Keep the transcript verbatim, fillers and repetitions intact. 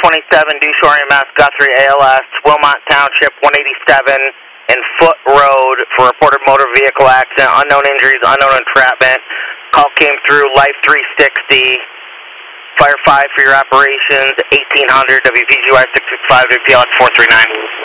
twenty-seven, Dushore E M S, Guthrie A L S, Wilmot Township, one eighty-seven, and Foot Road for reported motor vehicle accident, unknown injuries, unknown entrapment. Call came through, Life three sixty, Fire five for your operations, eighteen hundred, W P G Y six six five, W P L X four three nine.